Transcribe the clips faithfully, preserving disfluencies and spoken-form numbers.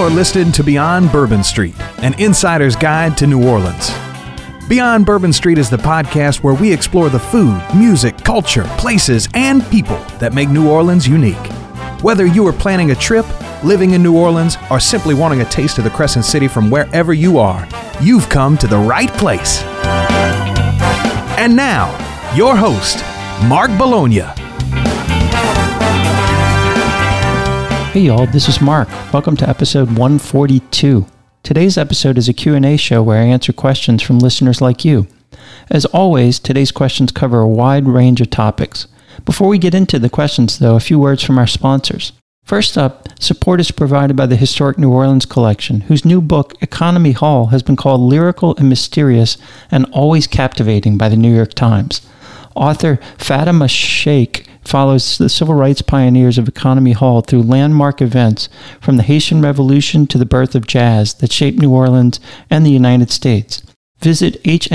You're listening to Beyond Bourbon Street, an insider's guide to New Orleans. Beyond Bourbon Street is the podcast where we explore the food, music, culture, places, and people that make New Orleans unique. Whether you are planning a trip, living in New Orleans, or simply wanting a taste of the Crescent City from wherever you are, you've come to the right place. And now, your host, Mark Bologna. Hey y'all, this is Mark. Welcome to episode one forty-two. Today's episode is a Q and A show where I answer questions from listeners like you. As always, today's questions cover a wide range of topics. Before we get into the questions, though, a few words from our sponsors. First up, support is provided by the Historic New Orleans Collection, whose new book, Economy Hall, has been called lyrical and mysterious and always captivating by the New York Times. Author Fatima Sheikh follows the civil rights pioneers of Economy Hall through landmark events from the Haitian Revolution to the birth of jazz that shaped New Orleans and the United States. Visit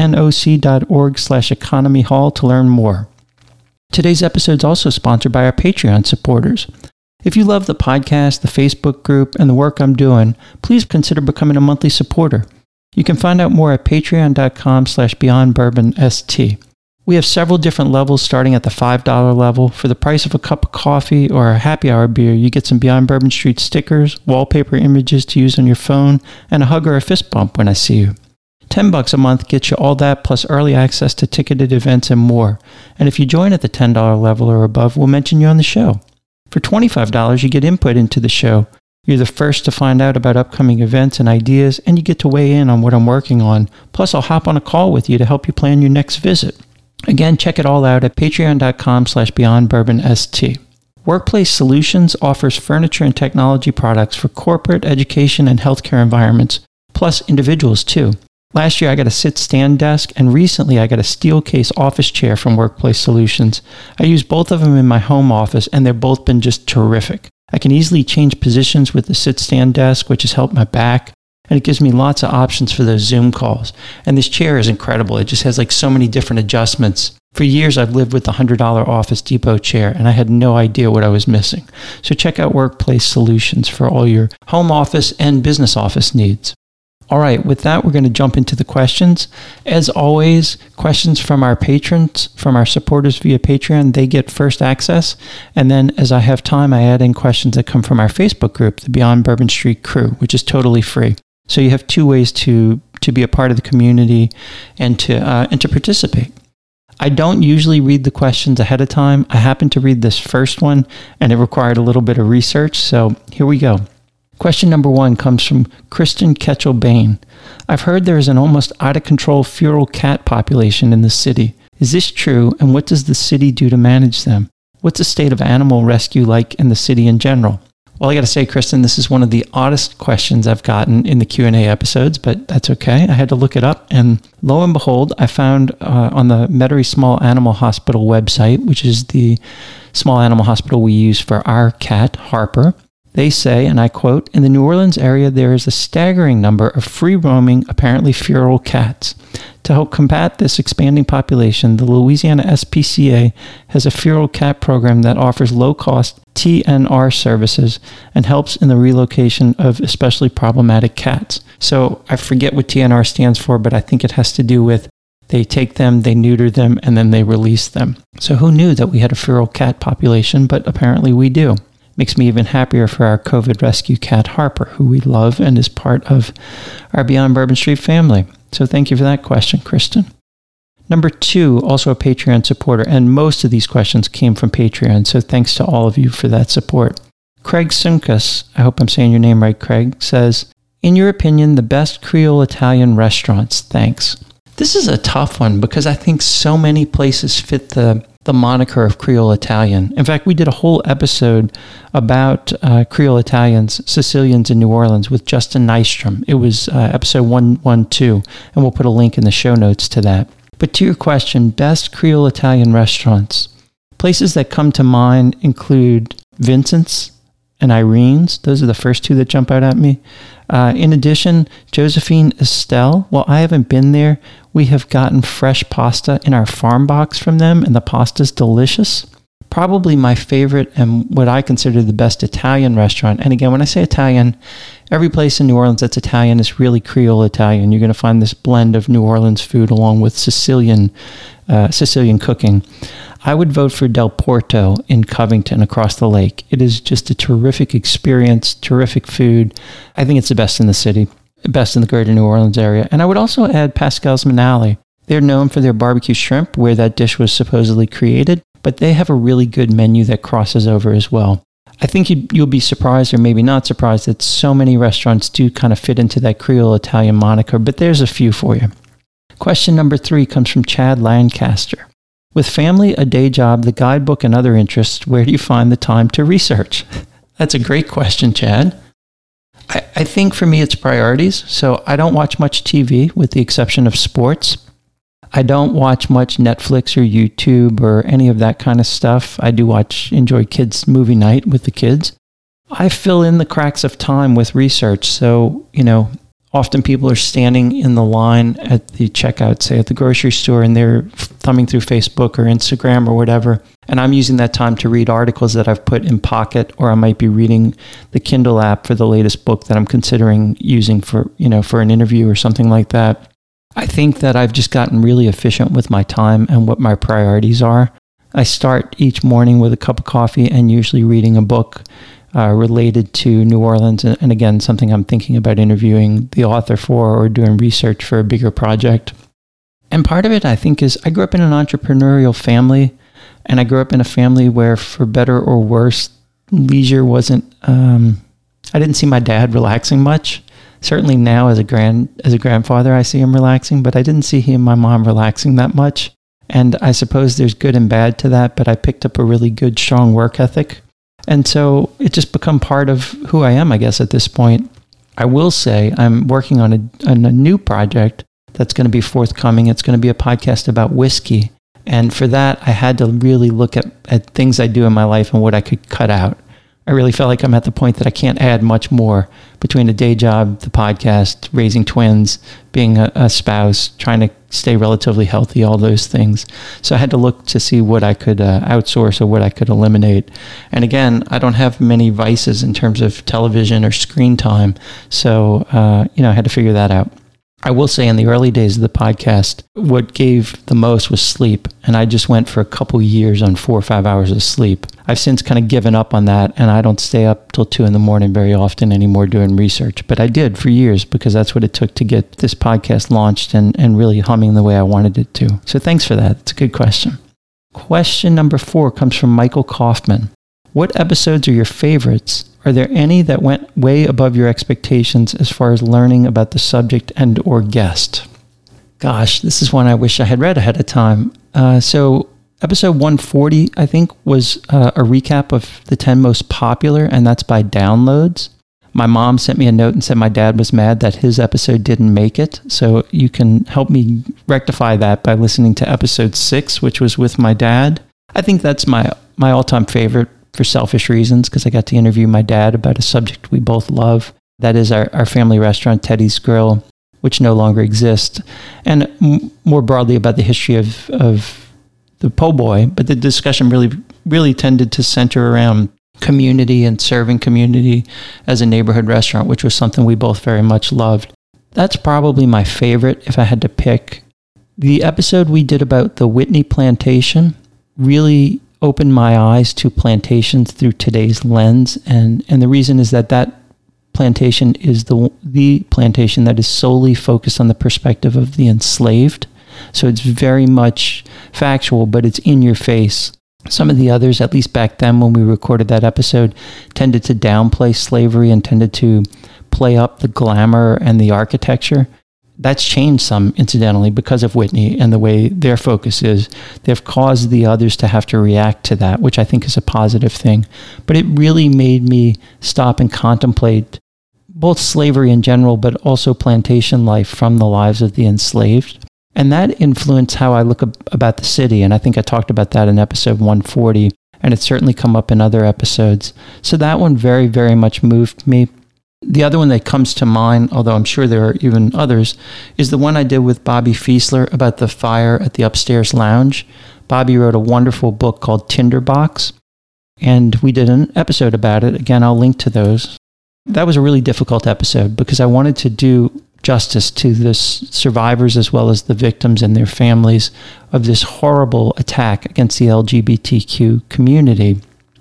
hnoc.org slash economy hall to learn more. Today's episode is also sponsored by our Patreon supporters. If you love the podcast, the Facebook group, and the work I'm doing, please consider becoming a monthly supporter. You can find out more at patreon.com slash beyondbourbonst. We have several different levels starting at the five dollars level. For the price of a cup of coffee or a happy hour beer, you get some Beyond Bourbon Street stickers, wallpaper images to use on your phone, and a hug or a fist bump when I see you. ten bucks a month gets you all that plus early access to ticketed events and more. And if you join at the ten dollars level or above, we'll mention you on the show. For twenty-five dollars, you get input into the show. You're the first to find out about upcoming events and ideas, and you get to weigh in on what I'm working on. Plus, I'll hop on a call with you to help you plan your next visit. Again, check it all out at patreon.com slash beyondbourbonst. Workplace Solutions offers furniture and technology products for corporate, education, and healthcare environments, plus individuals too. Last year I got a sit-stand desk, and recently I got a steel case office chair from Workplace Solutions. I use both of them in my home office, and they've both been just terrific. I can easily change positions with the sit-stand desk, which has helped my back. And it gives me lots of options for those Zoom calls. And this chair is incredible. It just has like so many different adjustments. For years, I've lived with the one hundred dollars Office Depot chair, and I had no idea what I was missing. So check out Workplace Solutions for all your home office and business office needs. All right, with that, we're going to jump into the questions. As always, questions from our patrons, from our supporters via Patreon, they get first access. And then as I have time, I add in questions that come from our Facebook group, the Beyond Bourbon Street crew, which is totally free. So you have two ways to, to be a part of the community and to uh, and to participate. I don't usually read the questions ahead of time. I happened to read this first one, and it required a little bit of research. So here we go. Question number one comes from Kristen Ketchel-Bain. I've heard there is an almost out-of-control feral cat population in the city. Is this true, and what does the city do to manage them? What's the state of animal rescue like in the city in general? Well, I got to say, Kristen, this is one of the oddest questions I've gotten in the Q and A episodes, but that's okay. I had to look it up, and lo and behold, I found uh, on the Metairie Small Animal Hospital website, which is the small animal hospital we use for our cat, Harper. They say, and I quote, in the New Orleans area, there is a staggering number of free-roaming, apparently feral cats. To help combat this expanding population, the Louisiana S P C A has a feral cat program that offers low-cost T N R services and helps in the relocation of especially problematic cats. So I forget what T N R stands for, but I think it has to do with they take them, they neuter them, and then they release them. So who knew that we had a feral cat population, but apparently we do. Makes me even happier for our COVID rescue cat, Harper, who we love and is part of our Beyond Bourbon Street family. So thank you for that question, Kristen. Number two, also a Patreon supporter, and most of these questions came from Patreon, so thanks to all of you for that support. Craig Sunkus, I hope I'm saying your name right, Craig, says, in your opinion, the best Creole Italian restaurants? Thanks. This is a tough one because I think so many places fit the the moniker of Creole Italian. In fact, we did a whole episode about uh, Creole Italians, Sicilians in New Orleans with Justin Nystrom. It was uh, episode one twelve, and we'll put a link in the show notes to that. But to your question, best Creole Italian restaurants. Places that come to mind include Vincent's and Irene's. Those are the first two that jump out at me. Uh, in addition, Josephine Estelle. While I haven't been there, we have gotten fresh pasta in our farm box from them, and the pasta's delicious. Probably my favorite and what I consider the best Italian restaurant. And again, when I say Italian, every place in New Orleans that's Italian is really Creole Italian. You're going to find this blend of New Orleans food along with Sicilian uh, Sicilian cooking. I would vote for Del Porto in Covington across the lake. It is just a terrific experience, terrific food. I think it's the best in the city, best in the greater New Orleans area. And I would also add Pascal's Manale. They're known for their barbecue shrimp, where that dish was supposedly created, but they have a really good menu that crosses over as well. I think you'd, you'll be surprised, or maybe not surprised, that so many restaurants do kind of fit into that Creole Italian moniker, but there's a few for you. Question number three comes from Chad Lancaster. With family, a day job, the guidebook, and other interests, where do you find the time to research? That's a great question, Chad. I, I think for me it's priorities. So I don't watch much T V with the exception of sports. I don't watch much Netflix or YouTube or any of that kind of stuff. I do watch, enjoy kids' movie night with the kids. I fill in the cracks of time with research. So, you know, often people are standing in the line at the checkout, say at the grocery store, and they're thumbing through Facebook or Instagram or whatever. And I'm using that time to read articles that I've put in Pocket, or I might be reading the Kindle app for the latest book that I'm considering using for, you know, for an interview or something like that. I think that I've just gotten really efficient with my time and what my priorities are. I start each morning with a cup of coffee and usually reading a book uh, related to New Orleans. And, and again, something I'm thinking about interviewing the author for or doing research for a bigger project. And part of it, I think, is I grew up in an entrepreneurial family, and I grew up in a family where, for better or worse, leisure wasn't, um, I didn't see my dad relaxing much. Certainly now as a grand as a grandfather, I see him relaxing, but I didn't see he and my mom relaxing that much. And I suppose there's good and bad to that, but I picked up a really good, strong work ethic. And so it just become part of who I am, I guess, at this point. I will say I'm working on a, on a new project that's going to be forthcoming. It's going to be a podcast about whiskey. And for that, I had to really look at, at things I do in my life and what I could cut out. I really felt like I'm at the point that I can't add much more between a day job, the podcast, raising twins, being a, a spouse, trying to stay relatively healthy, all those things. So I had to look to see what I could uh, outsource or what I could eliminate. And again, I don't have many vices in terms of television or screen time. So, uh, you know, I had to figure that out. I will say in the early days of the podcast, what gave the most was sleep. And I just went for a couple years on four or five hours of sleep. I've since kind of given up on that, and I don't stay up till two in the morning very often anymore doing research. But I did for years because that's what it took to get this podcast launched and, and really humming the way I wanted it to. So thanks for that. It's a good question. Question number four comes from Michael Kaufman. What episodes are your favorites? Are there any that went way above your expectations as far as learning about the subject and or guest? Gosh, this is one I wish I had read ahead of time. Uh, so episode one forty, I think, was uh, a recap of the ten most popular, and that's by downloads. My mom sent me a note and said my dad was mad that his episode didn't make it. So you can help me rectify that by listening to episode six, which was with my dad. I think that's my, my all-time favorite, for selfish reasons, because I got to interview my dad about a subject we both love. That is our, our family restaurant, Teddy's Grill, which no longer exists. And m- more broadly about the history of, of the po' boy. But the discussion really, really tended to center around community and serving community as a neighborhood restaurant, which was something we both very much loved. That's probably my favorite if I had to pick. The episode we did about the Whitney Plantation really opened my eyes to plantations through today's lens. And, and the reason is that that plantation is the the plantation that is solely focused on the perspective of the enslaved. So it's very much factual, but it's in your face. Some of the others, at least back then when we recorded that episode, tended to downplay slavery and tended to play up the glamour and the architecture. That's changed some, incidentally, because of Whitney and the way their focus is. They've caused the others to have to react to that, which I think is a positive thing. But it really made me stop and contemplate both slavery in general, but also plantation life from the lives of the enslaved. And that influenced how I look ab- about the city. And I think I talked about that in episode one forty, and it's certainly come up in other episodes. So that one very, very much moved me. The other one that comes to mind, although I'm sure there are even others, is the one I did with Bobby Fiesler about the fire at the upstairs lounge. Bobby wrote a wonderful book called Tinderbox, and we did an episode about it. Again, I'll link to those. that was a really difficult episode because I wanted to do justice to the survivors as well as the victims and their families of this horrible attack against the L G B T Q community.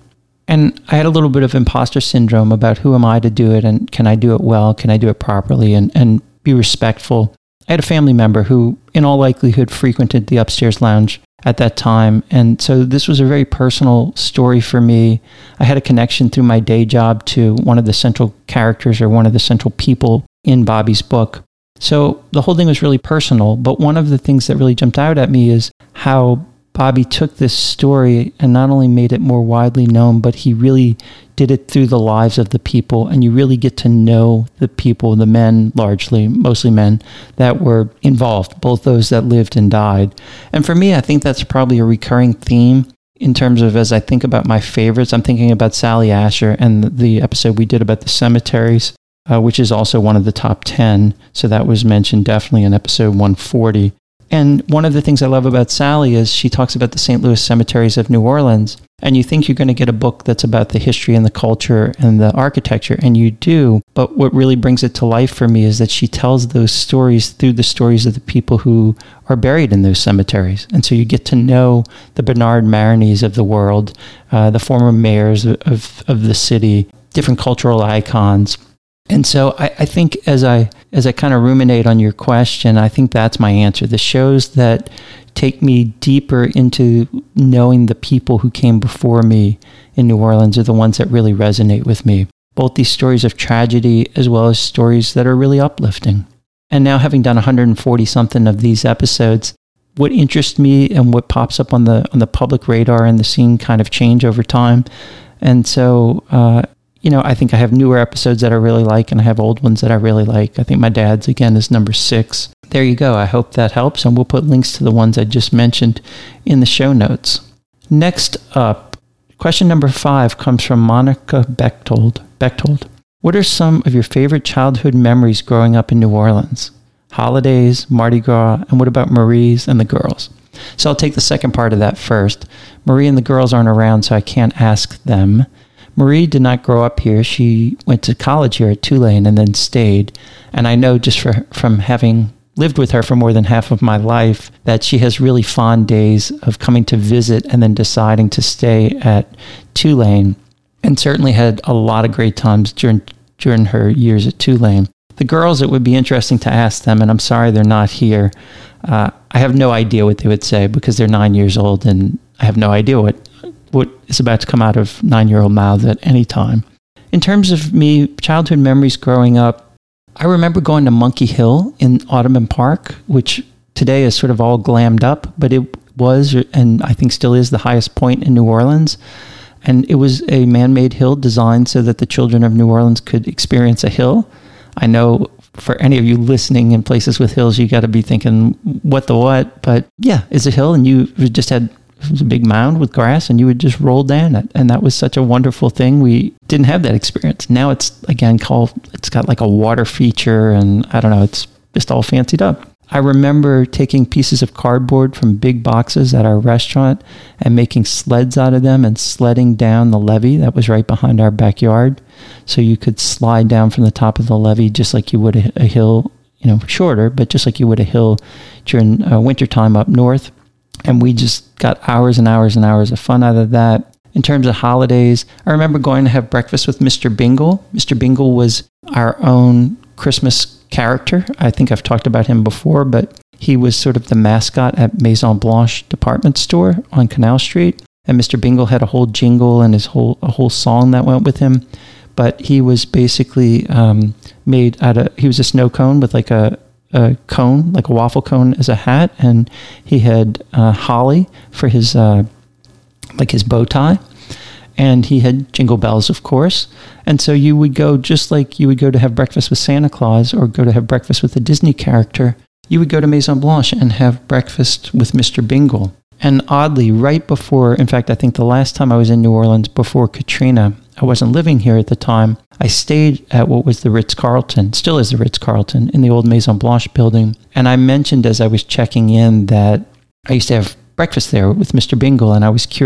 And I had a little bit of imposter syndrome about who am I to do it, and can I do it well, can I do it properly, and, and be respectful. I had a family member who, in all likelihood, frequented the upstairs lounge at that time. And so this was a very personal story for me. I had a connection through my day job to one of the central characters or one of the central people in Bobby's book. So the whole thing was really personal. But one of the things that really jumped out at me is how Bobby took this story and not only made it more widely known, but he really did it through the lives of the people. And you really get to know the people, the men largely, mostly men, that were involved, both those that lived and died. And for me, I think that's probably a recurring theme in terms of, as I think about my favorites, I'm thinking about Sally Asher and the episode we did about the cemeteries, uh, which is also one of the top ten. So that was mentioned definitely in episode one forty. And one of the things I love about Sally is she talks about the Saint Louis cemeteries of New Orleans. And you think you're going to get a book that's about the history and the culture and the architecture, and you do. But what really brings it to life for me is that she tells those stories through the stories of the people who are buried in those cemeteries. And so you get to know the Bernard Marineys of the world, uh, the former mayors of, of, of the city, different cultural icons. And so I, I think as I as I kind of ruminate on your question, I think that's my answer. The shows that take me deeper into knowing the people who came before me in New Orleans are the ones that really resonate with me. Both these stories of tragedy as well as stories that are really uplifting. And now having done one hundred forty something of these episodes, what interests me and what pops up on the on the public radar and the scene kind of change over time. And so uh You know, I think I have newer episodes that I really like, and I have old ones that I really like. I think my dad's, again, is number six. There you go. I hope that helps, and we'll put links to the ones I just mentioned in the show notes. Next up, question number five comes from Monica Bechtold. Bechtold. What are some of your favorite childhood memories growing up in New Orleans? Holidays, Mardi Gras, and what about Marie's and the girls? So I'll take the second part of that first. Marie and the girls aren't around, so I can't ask them. Marie did not grow up here. She went to college here at Tulane and then stayed. And I know just for, from having lived with her for more than half of my life that she has really fond days of coming to visit and then deciding to stay at Tulane, and certainly had a lot of great times during during her years at Tulane. The girls, it would be interesting to ask them, and I'm sorry they're not here. Uh, I have no idea what they would say because they're nine years old, and I have no idea what what is about to come out of nine-year-old mouths at any time. In terms of me, childhood memories growing up, I remember going to Monkey Hill in Audubon Park, which today is sort of all glammed up, but it was, and I think still is, the highest point in New Orleans. And it was a man-made hill designed so that the children of New Orleans could experience a hill. I know for any of you listening in places with hills, you got to be thinking, what the what? But yeah, it's a hill, and you just had it was a big mound with grass, and you would just roll down it. And that was such a wonderful thing. We didn't have that experience. Now it's, again, called, it's got like a water feature, and I don't know, it's just all fancied up. I remember taking pieces of cardboard from big boxes at our restaurant and making sleds out of them and sledding down the levee that was right behind our backyard. So you could slide down from the top of the levee just like you would a, a hill, you know, shorter, but just like you would a hill during uh, wintertime up north. And we just got hours and hours and hours of fun out of that. In terms of holidays, I remember going to have breakfast with Mister Bingle. Mister Bingle was our own Christmas character. I think I've talked about him before, but he was sort of the mascot at Maison Blanche department store on Canal Street. And Mister Bingle had a whole jingle and his whole a whole song that went with him. But he was basically um, made out of, he was a snow cone with like a a cone, like a waffle cone as a hat, and he had uh, holly for his uh, like his bow tie, and he had jingle bells, of course. And so you would go, just like you would go to have breakfast with Santa Claus or go to have breakfast with a Disney character, you would go to Maison Blanche and have breakfast with Mister Bingle. And oddly, right before, in fact, I think the last time I was in New Orleans before Katrina, I wasn't living here at the time, I stayed at what was the Ritz-Carlton, still is the Ritz-Carlton, in the old Maison Blanche building. And I mentioned as I was checking in that I used to have breakfast there with Mister Bingle, and I was curious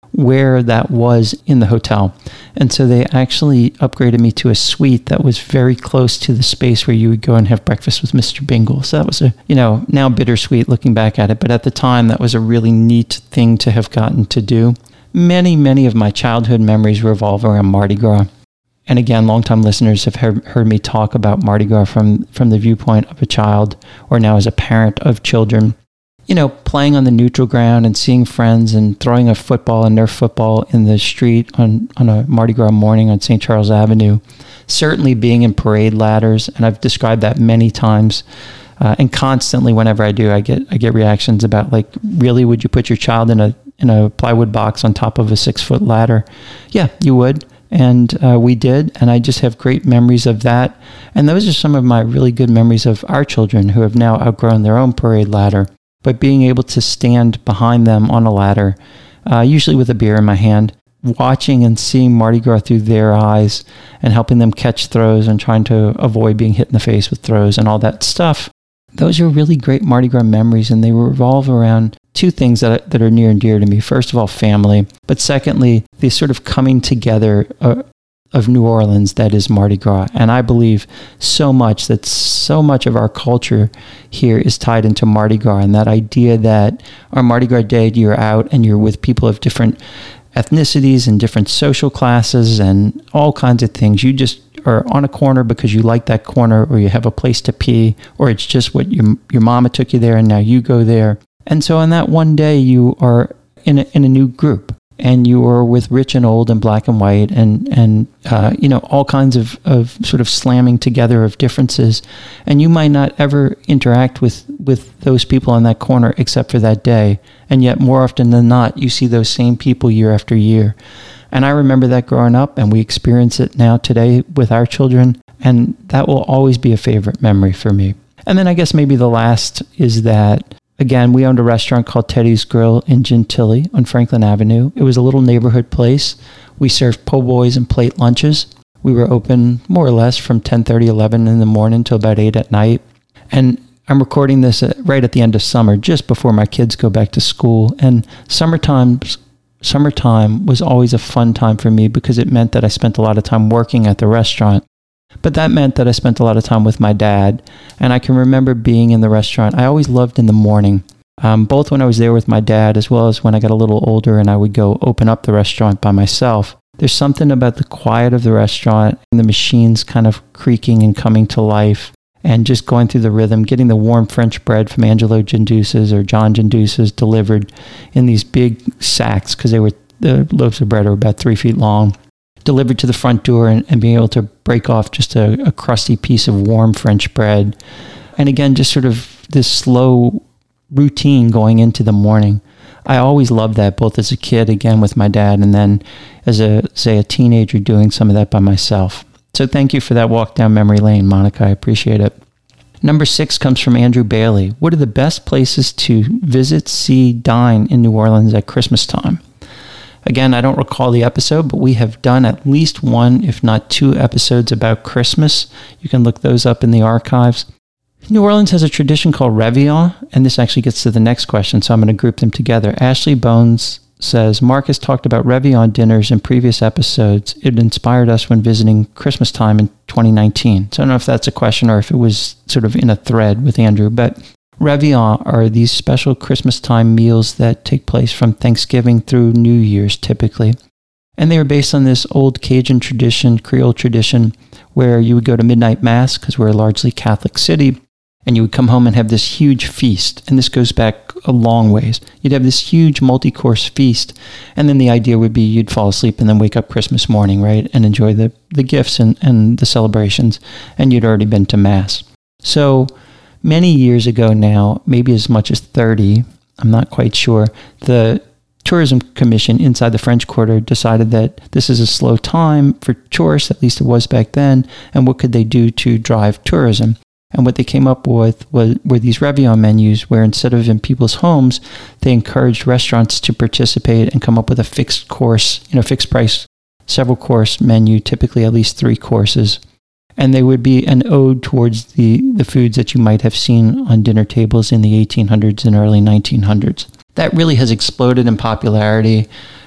where that was in the hotel. And so they actually upgraded me to a suite that was very close to the space where you would go and have breakfast with Mister Bingle. So that was a, you know, now bittersweet looking back at it. But at the time, that was a really neat thing to have gotten to do. Many, many of my childhood memories revolve around Mardi Gras. And again, longtime listeners have heard, heard me talk about Mardi Gras from, from the viewpoint of a child, or now as a parent of children. You know, playing on the neutral ground and seeing friends and throwing a football and Nerf football in the street on, on a Mardi Gras morning on Saint Charles Avenue. Certainly being in parade ladders, and I've described that many times. Uh, and constantly, whenever I do, I get I get reactions about, like, really, would you put your child in a in a plywood box on top of a six foot ladder? Yeah, you would. And uh, we did, and I just have great memories of that. And those are some of my really good memories of our children who have now outgrown their own parade ladder. But being able to stand behind them on a ladder, uh, usually with a beer in my hand, watching and seeing Mardi Gras through their eyes and helping them catch throws and trying to avoid being hit in the face with throws and all that stuff. Those are really great Mardi Gras memories, and they revolve around two things that, that are near and dear to me. First of all, family, but secondly, the sort of coming together uh, of New Orleans that is Mardi Gras. And I believe so much that so much of our culture here is tied into Mardi Gras, and that idea that our Mardi Gras day, you're out and you're with people of different ethnicities and different social classes and all kinds of things. You just are on a corner because you like that corner, or you have a place to pee, or it's just what your your mama took you there and now you go there. And so on that one day, you are in a, in a new group, and you are with rich and old and black and white and, and uh, you know, all kinds of, of sort of slamming together of differences. And you might not ever interact with, with those people on that corner except for that day. And yet more often than not, you see those same people year after year. And I remember that growing up, and we experience it now today with our children. And that will always be a favorite memory for me. And then I guess maybe the last is that, again, we owned a restaurant called Teddy's Grill in Gentilly on Franklin Avenue. It was a little neighborhood place. We served po' boys and plate lunches. We were open more or less from ten thirty, eleven in the morning till about eight at night. And I'm recording this at, right at the end of summer, just before my kids go back to school. And summertime, summertime was always a fun time for me because it meant that I spent a lot of time working at the restaurant. But that meant that I spent a lot of time with my dad. And I can remember being in the restaurant. I always loved in the morning, um, both when I was there with my dad as well as when I got a little older and I would go open up the restaurant by myself. There's something about the quiet of the restaurant and the machines kind of creaking and coming to life and just going through the rhythm, getting the warm French bread from Angelo Gendouse's or John Gendouse's delivered in these big sacks, because they were the loaves of bread are about three feet long, delivered to the front door, and, and being able to break off just a, a crusty piece of warm French bread. And again, just sort of this slow routine going into the morning. I always loved that, both as a kid, again, with my dad, and then as a, say, a teenager doing some of that by myself. So thank you for that walk down memory lane, Monica. I appreciate it. Number six comes from Andrew Bailey. What are the best places to visit, see, dine in New Orleans at Christmas time? Again, I don't recall the episode, but we have done at least one, if not two episodes about Christmas. You can look those up in the archives. New Orleans has a tradition called Réveillon, and this actually gets to the next question, so I'm going to group them together. Ashley Bones says, Mark has talked about Réveillon dinners in previous episodes. It inspired us when visiting Christmas time in twenty nineteen. So I don't know if that's a question or if it was sort of in a thread with Andrew, but Réveillon are these special Christmas time meals that take place from Thanksgiving through New Year's typically. And they are based on this old Cajun tradition, Creole tradition, where you would go to midnight mass because we're a largely Catholic city, and you would come home and have this huge feast. And this goes back a long ways. You'd have this huge multi-course feast, and then the idea would be you'd fall asleep and then wake up Christmas morning, right, and enjoy the, the gifts and, and the celebrations, and you'd already been to mass. So many years ago now, maybe as much as thirty, I'm not quite sure, the Tourism Commission inside the French Quarter decided that this is a slow time for tourists, at least it was back then, and what could they do to drive tourism? And what they came up with was, were these Réveillon menus where instead of in people's homes, they encouraged restaurants to participate and come up with a fixed course, you know, fixed price, several course menu, typically at least three courses. And they would be an ode towards the, the foods that you might have seen on dinner tables in the eighteen hundreds and early nineteen hundreds. That really has exploded in popularity.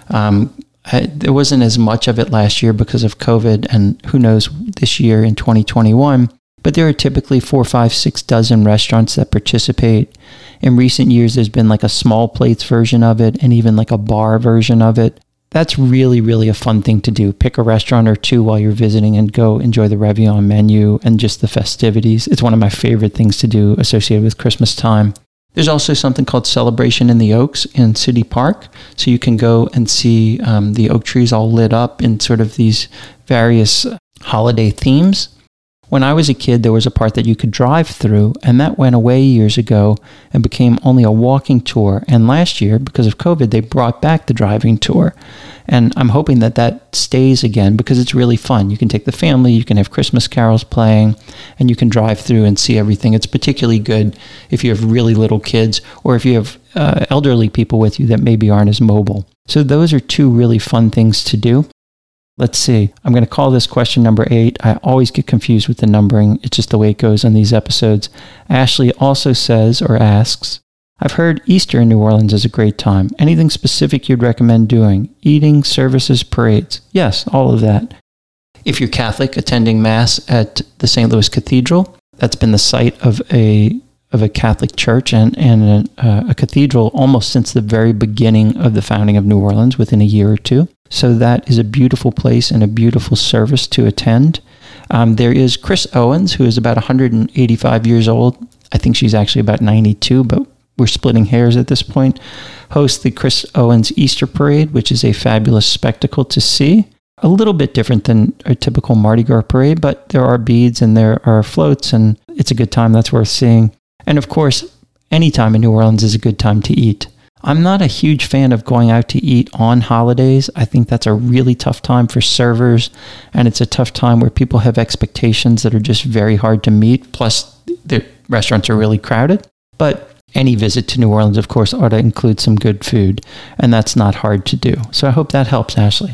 Um, I, there wasn't as much of it last year because of COVID, and who knows this year in twenty twenty-one. But there are typically four, five, six dozen restaurants that participate. In recent years, there's been like a small plates version of it and even like a bar version of it. That's really, really a fun thing to do. Pick a restaurant or two while you're visiting and go enjoy the Réveillon menu and just the festivities. It's one of my favorite things to do associated with Christmas time. There's also something called Celebration in the Oaks in City Park. So you can go and see um, the oak trees all lit up in sort of these various holiday themes. When I was a kid, there was a part that you could drive through, and that went away years ago and became only a walking tour. And last year, because of COVID, they brought back the driving tour. And I'm hoping that that stays again because it's really fun. You can take the family, you can have Christmas carols playing, and you can drive through and see everything. It's particularly good if you have really little kids or if you have uh, elderly people with you that maybe aren't as mobile. So those are two really fun things to do. Let's see. I'm going to call this question number eight. I always get confused with the numbering. It's just the way it goes on these episodes. Ashley also says or asks, I've heard Easter in New Orleans is a great time. Anything specific you'd recommend doing? Eating, services, parades? Yes, all of that. If you're Catholic, attending Mass at the Saint Louis Cathedral, that's been the site of a of a Catholic church and, and a, uh, a cathedral almost since the very beginning of the founding of New Orleans, within a year or two. So that is a beautiful place and a beautiful service to attend. Um, there is Chris Owens, who is about one hundred eighty-five years old. I think she's actually about ninety-two, but we're splitting hairs at this point. Hosts the Chris Owens Easter Parade, which is a fabulous spectacle to see. A little bit different than a typical Mardi Gras parade, but there are beads and there are floats, and it's a good time. That's worth seeing. And of course, any time in New Orleans is a good time to eat. I'm not a huge fan of going out to eat on holidays. I think that's a really tough time for servers, and it's a tough time where people have expectations that are just very hard to meet. Plus, the restaurants are really crowded. But any visit to New Orleans, of course, ought to include some good food, and that's not hard to do. So I hope that helps, Ashley.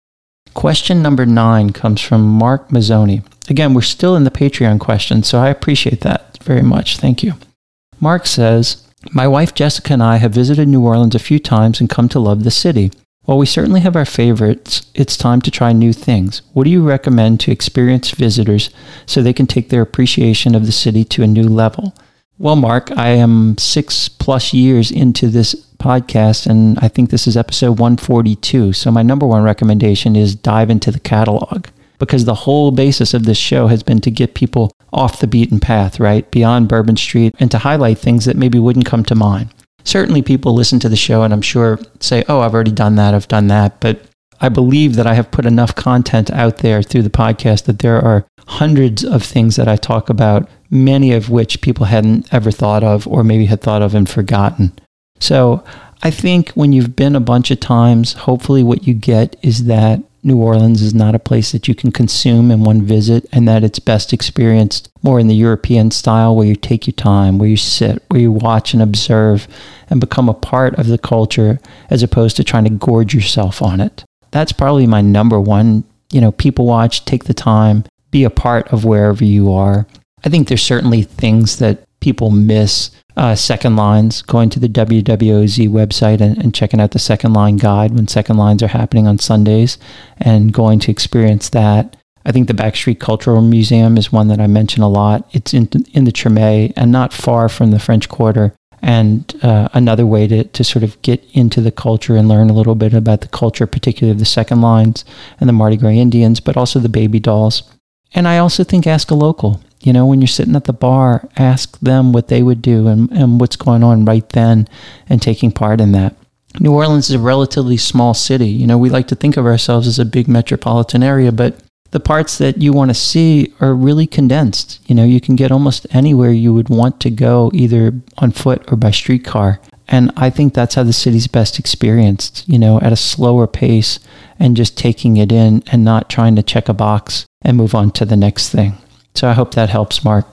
Question number nine comes from Mark Mazzoni. Again, we're still in the Patreon questions, so I appreciate that very much. Thank you. Mark says, my wife Jessica and I have visited New Orleans a few times and come to love the city. While we certainly have our favorites, it's time to try new things. What do you recommend to experienced visitors so they can take their appreciation of the city to a new level? Well, Mark, I am six plus years into this podcast, and I think this is episode one forty-two. So my number one recommendation is dive into the catalog, because the whole basis of this show has been to get people off the beaten path, right? Beyond Bourbon Street, and to highlight things that maybe wouldn't come to mind. Certainly people listen to the show and I'm sure say, oh, I've already done that, I've done that. But I believe that I have put enough content out there through the podcast that there are hundreds of things that I talk about, many of which people hadn't ever thought of or maybe had thought of and forgotten. So I think when you've been a bunch of times, hopefully what you get is that New Orleans is not a place that you can consume in one visit, and that it's best experienced more in the European style, where you take your time, where you sit, where you watch and observe and become a part of the culture as opposed to trying to gorge yourself on it. That's probably my number one, you know, people watch, take the time, be a part of wherever you are. I think there's certainly things that people miss. Uh, second lines, going to the W W O Z website and, and checking out the second line guide when second lines are happening on Sundays and going to experience that. I think the Backstreet Cultural Museum is one that I mention a lot. It's in, in the Tremé and not far from the French Quarter, and uh, another way to, to sort of get into the culture and learn a little bit about the culture, particularly of the second lines and the Mardi Gras Indians, but also the baby dolls. And I also think ask a local. You know, when you're sitting at the bar, ask them what they would do and, and what's going on right then and taking part in that. New Orleans is a relatively small city. You know, we like to think of ourselves as a big metropolitan area, but the parts that you want to see are really condensed. You know, you can get almost anywhere you would want to go, either on foot or by streetcar. And I think that's how the city's best experienced, you know, at a slower pace and just taking it in and not trying to check a box and move on to the next thing. So I hope that helps, Mark.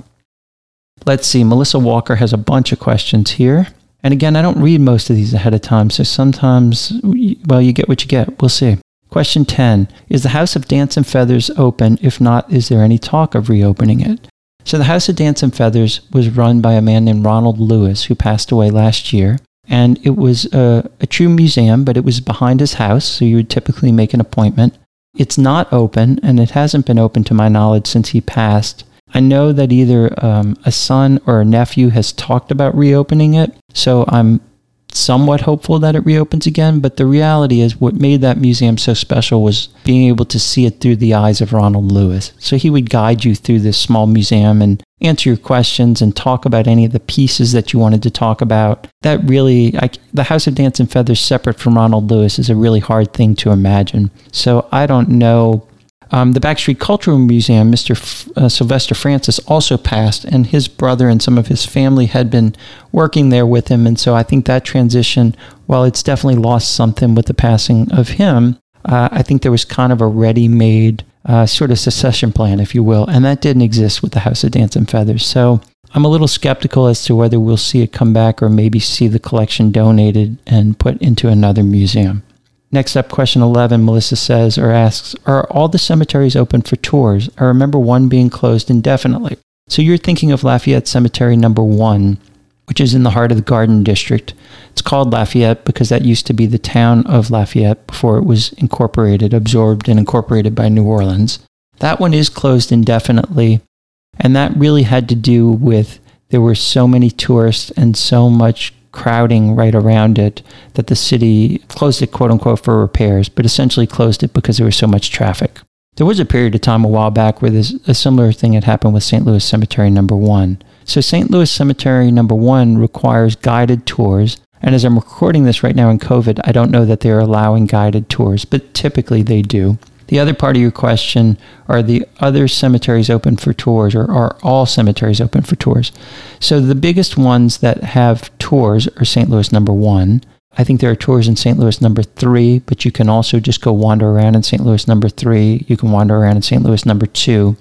Let's see. Melissa Walker has a bunch of questions here. And again, I don't read most of these ahead of time, so sometimes, well, you get what you get. We'll see. Question ten. Is the House of Dance and Feathers open? If not, is there any talk of reopening it? So the House of Dance and Feathers was run by a man named Ronald Lewis, who passed away last year. And it was a, a true museum, but it was behind his house, so you would typically make an appointment. It's not open, and it hasn't been open to my knowledge since he passed. I know that either um, a son or a nephew has talked about reopening it, so I'm somewhat hopeful that it reopens again, but the reality is what made that museum so special was being able to see it through the eyes of Ronald Lewis. So he would guide you through this small museum and answer your questions and talk about any of the pieces that you wanted to talk about. That really, I, the House of Dance and Feathers separate from Ronald Lewis is a really hard thing to imagine. So I don't know. Um, the Backstreet Cultural Museum, Mister F- uh, Sylvester Francis, also passed, and his brother and some of his family had been working there with him. And so I think that transition, while it's definitely lost something with the passing of him, uh, I think there was kind of a ready-made uh, sort of succession plan, if you will, and that didn't exist with the House of Dance and Feathers. So I'm a little skeptical as to whether we'll see it come back or maybe see the collection donated and put into another museum. Next up, question eleven, Melissa says or asks, are all the cemeteries open for tours? I remember one being closed indefinitely. So you're thinking of Lafayette Cemetery number one, which is in the heart of the Garden District. It's called Lafayette because that used to be the town of Lafayette before it was incorporated, absorbed and incorporated by New Orleans. That one is closed indefinitely, and that really had to do with there were so many tourists and so much crowding right around it that the city closed it, quote unquote, for repairs, but essentially closed it because there was so much traffic. There was a period of time a while back where this, a similar thing had happened with Saint Louis Cemetery number one. So Saint Louis Cemetery number one requires guided tours. And as I'm recording this right now in COVID, I don't know that they're allowing guided tours, but typically they do. The other part of your question, are the other cemeteries open for tours, or are all cemeteries open for tours? So the biggest ones that have tours are Saint Louis number one. I think there are tours in Saint Louis number three, but you can also just go wander around in Saint Louis number three. You can wander around in Saint Louis number two.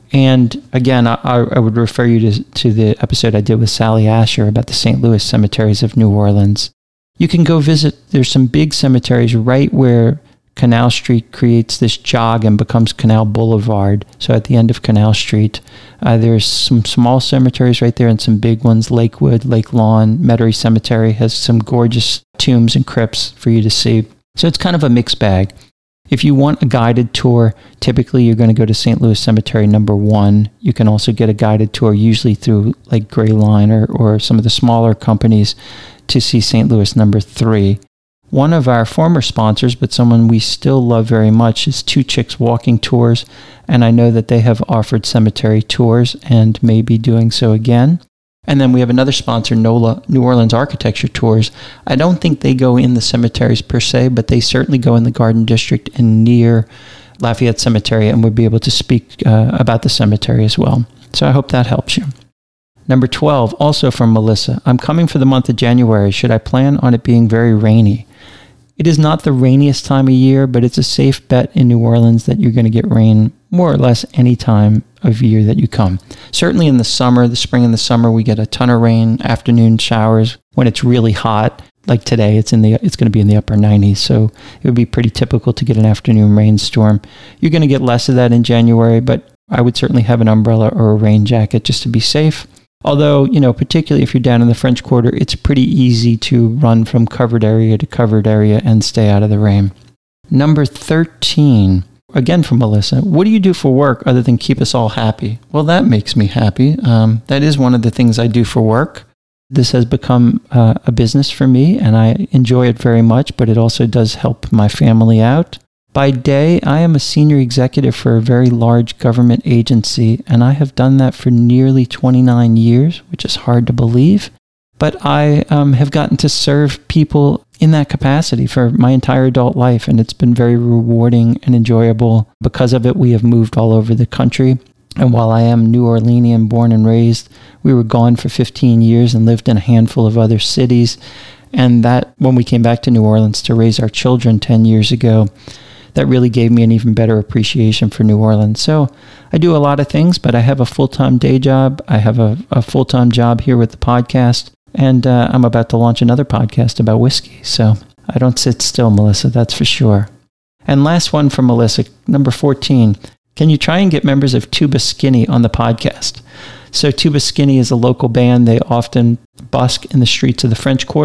And again, I, I would refer you to, to the episode I did with Sally Asher about the Saint Louis cemeteries of New Orleans. You can go visit, there's some big cemeteries right where Canal Street creates this jog and becomes Canal Boulevard. So at the end of Canal Street, uh, there's some small cemeteries right there and some big ones. Lakewood, Lake Lawn, Metairie Cemetery has some gorgeous tombs and crypts for you to see. So it's kind of a mixed bag. If you want a guided tour, typically you're going to go to Saint Louis Cemetery number one. You can also get a guided tour, usually through like Gray Line or, or some of the smaller companies, to see Saint Louis number three. One of our former sponsors, but someone we still love very much, is Two Chicks Walking Tours, and I know that they have offered cemetery tours and may be doing so again. And then we have another sponsor, NOLA, New Orleans Architecture Tours. I don't think they go in the cemeteries per se, but they certainly go in the Garden District and near Lafayette Cemetery and would be able to speak uh, about the cemetery as well. So I hope that helps you. Number twelve, also from Melissa. I'm coming for the month of January. Should I plan on it being very rainy? It is not the rainiest time of year, but it's a safe bet in New Orleans that you're going to get rain more or less any time of year that you come. Certainly in the summer, the spring and the summer, we get a ton of rain, afternoon showers when it's really hot. Like today, it's in the it's going to be in the upper nineties, so it would be pretty typical to get an afternoon rainstorm. You're going to get less of that in January, but I would certainly have an umbrella or a rain jacket just to be safe. Although, you know, particularly if you're down in the French Quarter, it's pretty easy to run from covered area to covered area and stay out of the rain. Number thirteen, again from Melissa. What do you do for work other than keep us all happy? Well, that makes me happy. Um, that is one of the things I do for work. This has become uh, a business for me, and I enjoy it very much, but it also does help my family out. By day, I am a senior executive for a very large government agency, and I have done that for nearly twenty-nine years, which is hard to believe. But I um, have gotten to serve people in that capacity for my entire adult life, and it's been very rewarding and enjoyable. Because of it, we have moved all over the country. And while I am New Orleanian, born and raised, we were gone for fifteen years and lived in a handful of other cities. And that, when we came back to New Orleans to raise our children ten years ago, that really gave me an even better appreciation for New Orleans. So I do a lot of things, but I have a full-time day job. I have a, a full-time job here with the podcast, and uh, I'm about to launch another podcast about whiskey. So I don't sit still, Melissa, that's for sure. And last one from Melissa, number fourteen. Can you try and get members of Tuba Skinny on the podcast? So Tuba Skinny is a local band. They often busk in the streets of the French Quarter.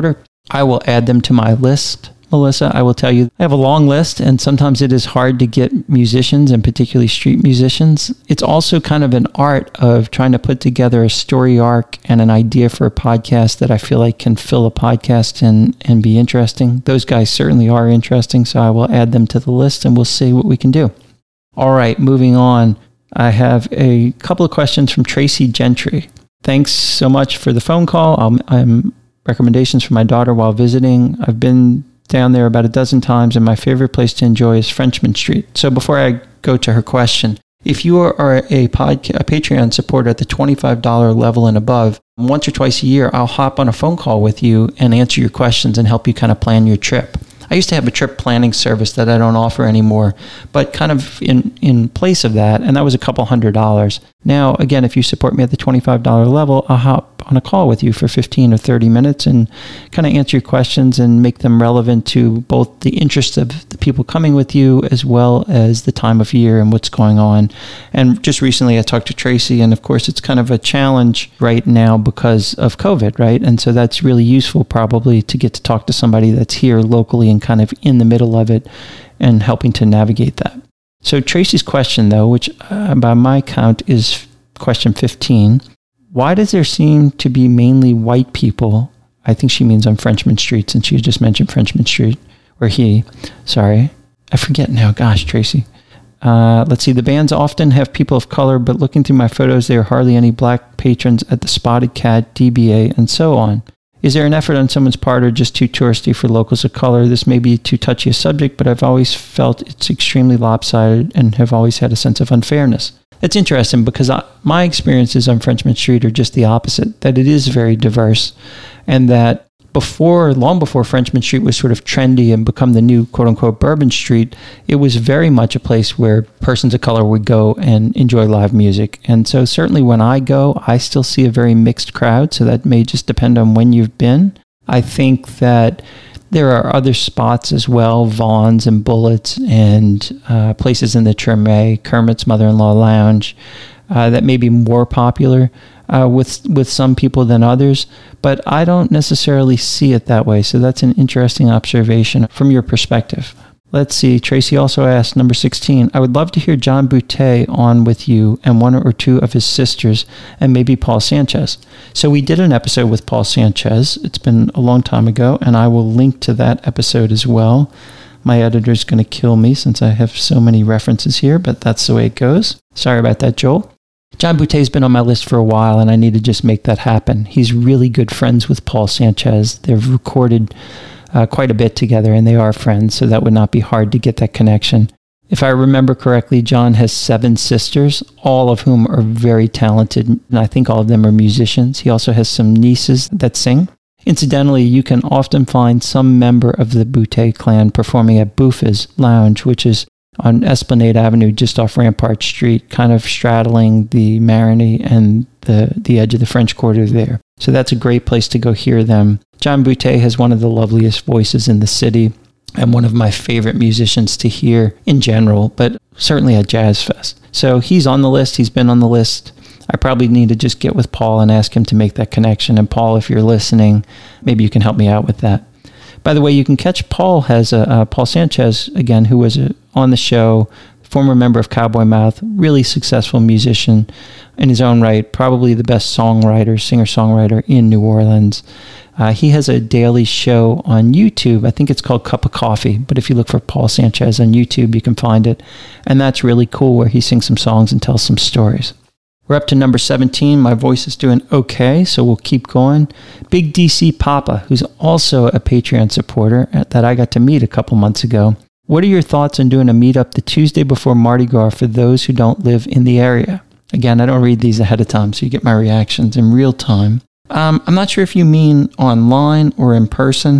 I will add them to my list. Melissa, I will tell you, I have a long list, and sometimes it is hard to get musicians, and particularly street musicians. It's also kind of an art of trying to put together a story arc and an idea for a podcast that I feel like can fill a podcast and, and be interesting. Those guys certainly are interesting, so I will add them to the list, and we'll see what we can do. All right, moving on. I have a couple of questions from Tracy Gentry. Thanks so much for the phone call. I'm, I'm recommendations for my daughter while visiting. I've been down there about a dozen times, and my favorite place to enjoy is Frenchmen Street. So before I go to her question, if you are a, podca- a Patreon supporter at the twenty-five dollars level and above, once or twice a year, I'll hop on a phone call with you and answer your questions and help you kind of plan your trip. I used to have a trip planning service that I don't offer anymore, but kind of in, in place of that, and that was a couple hundred dollars. Now, again, if you support me at the twenty-five dollars level, I'll hop on a call with you for fifteen or thirty minutes and kind of answer your questions and make them relevant to both the interest of the people coming with you as well as the time of year and what's going on. And just recently I talked to Tracy, and of course it's kind of a challenge right now because of COVID, right? And so that's really useful probably to get to talk to somebody that's here locally and kind of in the middle of it and helping to navigate that. So Tracy's question, though, which uh, by my count is question fifteen, why does there seem to be mainly white people? I think she means on Frenchmen Street, since she just mentioned Frenchmen Street, or he, sorry. I forget now. Gosh, Tracy. Uh, let's see. The bands often have people of color, but looking through my photos, there are hardly any black patrons at the Spotted Cat, D B A, and so on. Is there an effort on someone's part or just too touristy for locals of color? This may be too touchy a subject, but I've always felt it's extremely lopsided and have always had a sense of unfairness. It's interesting because I, my experiences on Frenchmen Street are just the opposite, that it is very diverse, and that before, long before Frenchmen Street was sort of trendy and become the new quote-unquote Bourbon Street, it was very much a place where persons of color would go and enjoy live music. And so certainly when I go, I still see a very mixed crowd, so that may just depend on when you've been. I think that there are other spots as well, Vaughn's and Bullets and uh, places in the Treme, Kermit's Mother-in-Law Lounge, uh, that may be more popular uh, with with some people than others, but I don't necessarily see it that way. So that's an interesting observation from your perspective. Let's see. Tracy also asked, number sixteen, I would love to hear John Boutte on with you and one or two of his sisters and maybe Paul Sanchez. So we did an episode with Paul Sanchez. It's been a long time ago, and I will link to that episode as well. My editor's going to kill me since I have so many references here, but that's the way it goes. Sorry about that, Joel. John Boutte's been on my list for a while, and I need to just make that happen. He's really good friends with Paul Sanchez. They've recorded uh, quite a bit together, and they are friends, so that would not be hard to get that connection. If I remember correctly, John has seven sisters, all of whom are very talented, and I think all of them are musicians. He also has some nieces that sing. Incidentally, you can often find some member of the Boutte clan performing at Bouffa's Lounge, which is on Esplanade Avenue, just off Rampart Street, kind of straddling the Marigny and the, the edge of the French Quarter there. So that's a great place to go hear them. John Boutte has one of the loveliest voices in the city and one of my favorite musicians to hear in general, but certainly at Jazz Fest. So he's on the list. He's been on the list. I probably need to just get with Paul and ask him to make that connection. And Paul, if you're listening, maybe you can help me out with that. By the way, you can catch Paul has a, uh, Paul Sanchez, again, who was a, on the show, former member of Cowboy Mouth, really successful musician in his own right, probably the best songwriter, singer-songwriter in New Orleans. Uh, he has a daily show on YouTube. I think it's called Cup of Coffee, but if you look for Paul Sanchez on YouTube, you can find it. And that's really cool, where he sings some songs and tells some stories. We're up to number seventeen. My voice is doing okay, so we'll keep going. Big D C Papa, who's also a Patreon supporter that I got to meet a couple months ago. What are your thoughts on doing a meetup the Tuesday before Mardi Gras for those who don't live in the area? Again, I don't read these ahead of time, so you get my reactions in real time. Um, I'm not sure if you mean online or in person.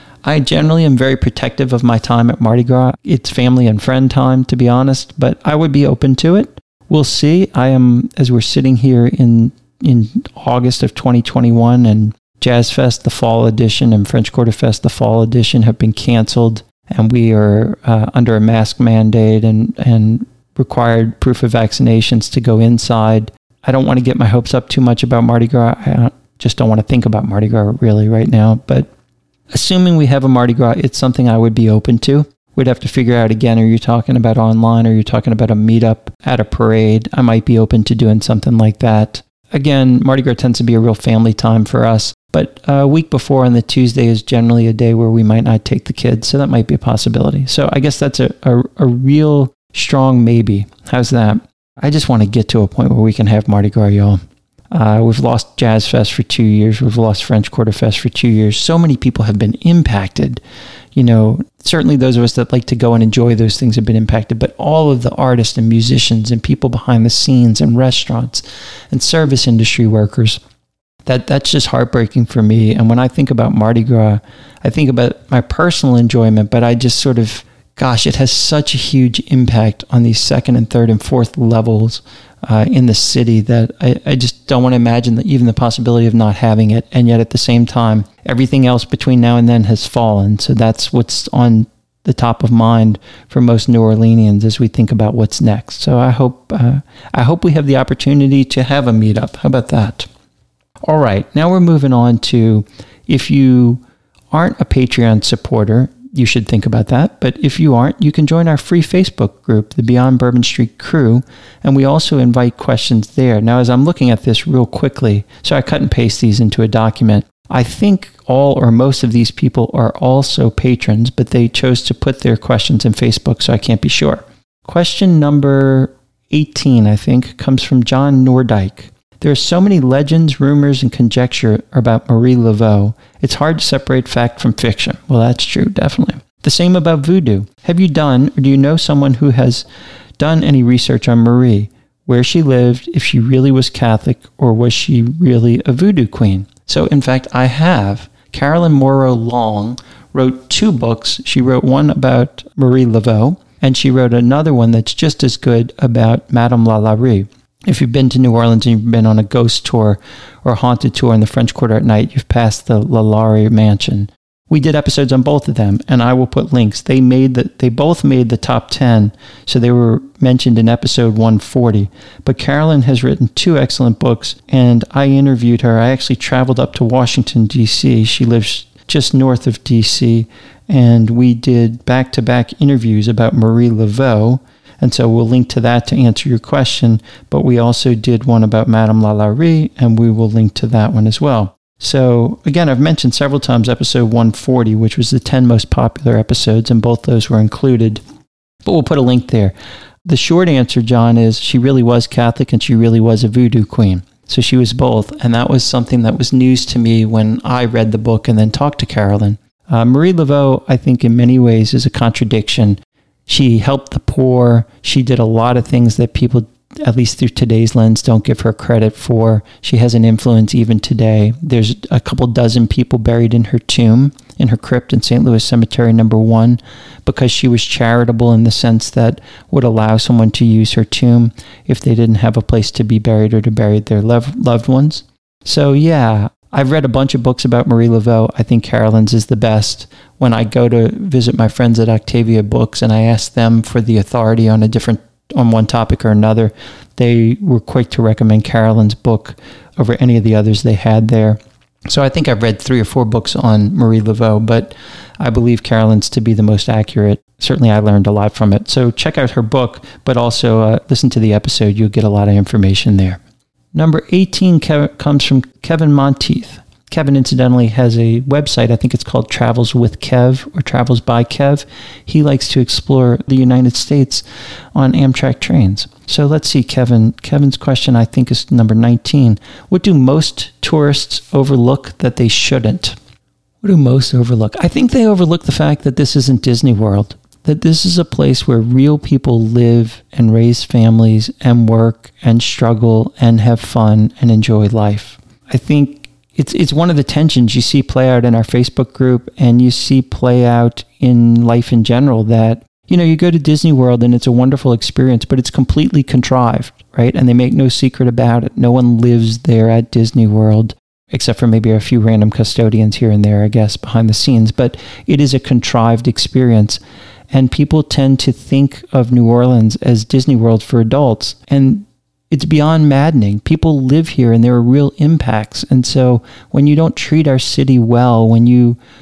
I generally am very protective of my time at Mardi Gras. It's family and friend time, to be honest, but I would be open to it. We'll see. I am, as we're sitting here in in August of twenty twenty-one, and Jazz Fest, the fall edition, and French Quarter Fest, the fall edition, have been canceled, and we are uh, under a mask mandate and, and required proof of vaccinations to go inside. I don't want to get my hopes up too much about Mardi Gras. I just don't want to think about Mardi Gras really right now, but assuming we have a Mardi Gras, it's something I would be open to. We'd have to figure out again, are you talking about online or are you talking about a meetup at a parade? I might be open to doing something like that. Again, Mardi Gras tends to be a real family time for us, but a week before on the Tuesday is generally a day where we might not take the kids, so that might be a possibility. So I guess that's a, a, a real strong maybe. How's that? I just want to get to a point where we can have Mardi Gras, y'all. Uh, we've lost Jazz Fest for two years. We've lost French Quarter Fest for two years. So many people have been impacted. You know, certainly those of us that like to go and enjoy those things have been impacted, but all of the artists and musicians and people behind the scenes and restaurants and service industry workers, that that's just heartbreaking for me. And when I think about Mardi Gras, I think about my personal enjoyment, but I just sort of, gosh, it has such a huge impact on these second and third and fourth levels uh, in the city that I, I just don't want to imagine that even the possibility of not having it. And yet at the same time, everything else between now and then has fallen. So that's what's on the top of mind for most New Orleanians as we think about what's next. So I hope uh, I hope we have the opportunity to have a meetup. How about that? All right, now we're moving on to, if you aren't a Patreon supporter, you should think about that. But if you aren't, you can join our free Facebook group, the Beyond Bourbon Street Crew, and we also invite questions there. Now, as I'm looking at this real quickly, so I cut and paste these into a document, I think all or most of these people are also patrons, but they chose to put their questions in Facebook, so I can't be sure. Question number eighteen, I think, comes from John Nordyke. There are so many legends, rumors, and conjecture about Marie Laveau. It's hard to separate fact from fiction. Well, that's true, definitely. The same about voodoo. Have you done, or do you know someone who has done any research on Marie? Where she lived, if she really was Catholic, or was she really a voodoo queen? So, in fact, I have. Carolyn Morrow Long wrote two books. She wrote one about Marie Laveau, and she wrote another one that's just as good about Madame Lalaurie. If you've been to New Orleans and you've been on a ghost tour or a haunted tour in the French Quarter at night, you've passed the Lalaurie Mansion. We did episodes on both of them, and I will put links. They made the, they both made the top ten, so they were mentioned in episode one forty. But Carolyn has written two excellent books, and I interviewed her. I actually traveled up to Washington, D C She lives just north of D C, and we did back-to-back interviews about Marie Laveau. And so we'll link to that to answer your question, but we also did one about Madame Lalaurie, and we will link to that one as well. So again, I've mentioned several times episode one forty, which was the ten most popular episodes, and both those were included, but we'll put a link there. The short answer, John, is she really was Catholic and she really was a voodoo queen. So she was both, and that was something that was news to me when I read the book and then talked to Carolyn. Uh, Marie Laveau, I think in many ways, is a contradiction. She helped the poor. She did a lot of things that people, at least through today's lens, don't give her credit for. She has an influence even today. There's a couple dozen people buried in her tomb, in her crypt in Saint Louis Cemetery number one, because she was charitable in the sense that would allow someone to use her tomb if they didn't have a place to be buried or to bury their loved loved ones. So yeah, I've read a bunch of books about Marie Laveau. I think Carolyn's is the best. When I go to visit my friends at Octavia Books and I ask them for the authority on a different, on one topic or another, they were quick to recommend Carolyn's book over any of the others they had there. So I think I've read three or four books on Marie Laveau, but I believe Carolyn's to be the most accurate. Certainly I learned a lot from it. So check out her book, but also uh, listen to the episode. You'll get a lot of information there. Number eighteen Kev- comes from Kevin Monteith. Kevin, incidentally, has a website. I think it's called Travels with Kev or Travels by Kev. He likes to explore the United States on Amtrak trains. So let's see, Kevin. Kevin's question, I think, is number nineteen. What do most tourists overlook that they shouldn't? What do most overlook? I think they overlook the fact that this isn't Disney World, that this is a place where real people live and raise families and work and struggle and have fun and enjoy life. I think It's it's one of the tensions you see play out in our Facebook group and you see play out in life in general, that, you know, you go to Disney World and it's a wonderful experience, but it's completely contrived, right? And they make no secret about it. No one lives there at Disney World, except for maybe a few random custodians here and there, I guess, behind the scenes. But it is a contrived experience. And people tend to think of New Orleans as Disney World for adults. And it's beyond maddening. People live here and there are real impacts. And so when you don't treat our city well, when you